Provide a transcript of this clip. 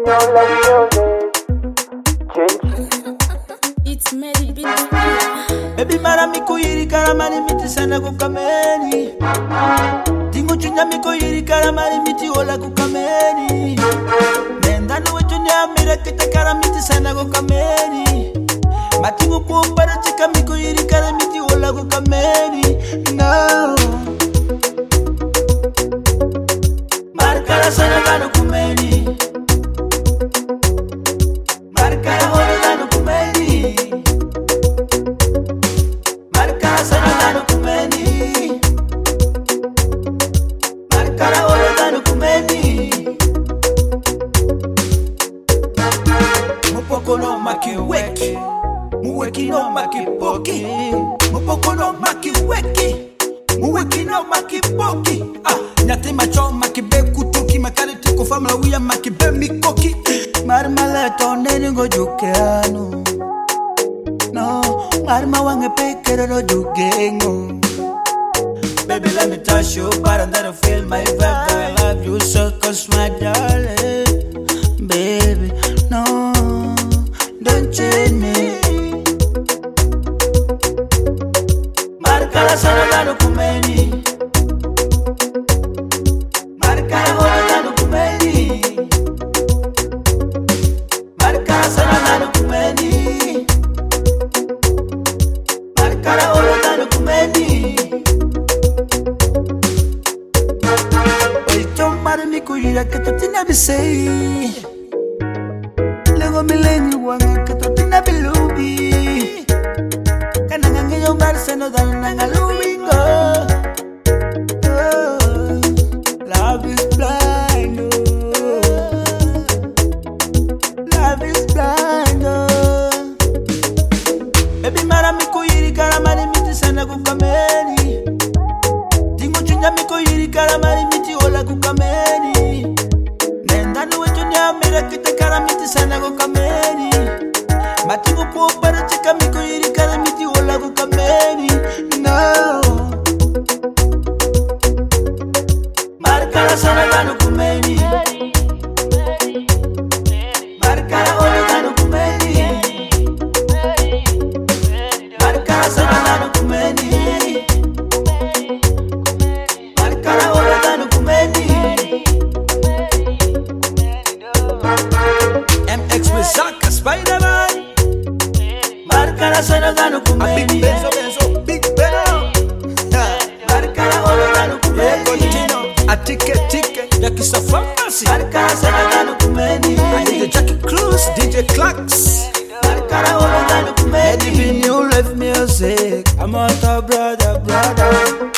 It's Mary Bit. Baby mara miko yiri karamari miti sana kukameni. Tingu chunya miko yiri karamari miti ola kukameni. Nenda no chunya mira kita karamiti sana kukameni. Matingu kumbara chika miko yiri karamiti ola kukameni. No. Markara sana gano kumeni. Markara ola gano kumeni. Markara sana gano kumeni. Markara ola gano kumeni. Mupoko no maki weki. Muweki no maki poki. Mupoko no maki weki. Muweki no maki poki. Nyate macho maki be kutoki. Makari tiko famla uya maki be mikoki. Marmala tonde ngo jukeanu. No, marma wange pekero no jugengo. Baby, let me touch you, but I don't feel my vibe. I love you so, cause my darling. Baby, no, don't change me. Markala sana gano kumeni. Markala hola gano kumeni. Markala sana gano kumeni. Markala hola gano kumeni. Oito mara mi kuyira que tu tina bisei. Luego mi lengi wanga que tu tina bilubi. Kananga yo barse no dan nanga lubingo. Love is blind, love is blind. Baby mara mi kuyiri karamari miti sana kukameni. Tingu chunya mi kuyiri karamari miti ola kukameni. Nenda nuwe chunya mira kita karamiti sana kukameni. Matingu kuopara chika mi kuyiri karamiti ola kukameni. No. Markara sana gano kumeni. Markara ola gano kumeni. Markara sana gano kumeni. Markara ola gano kumeni. MX with Zaka Spider-Man. Markara sana gano kumeni. Big Benzo, Big Benzo. Markara ola gano kumeni. Atike Yakisa Pharmacy. Markara sana gano kumeni. I need the Jackie Cruz, DJ Clarks. Markara ola gano kumeni. Eddie B New Life Music. I'm on top brother.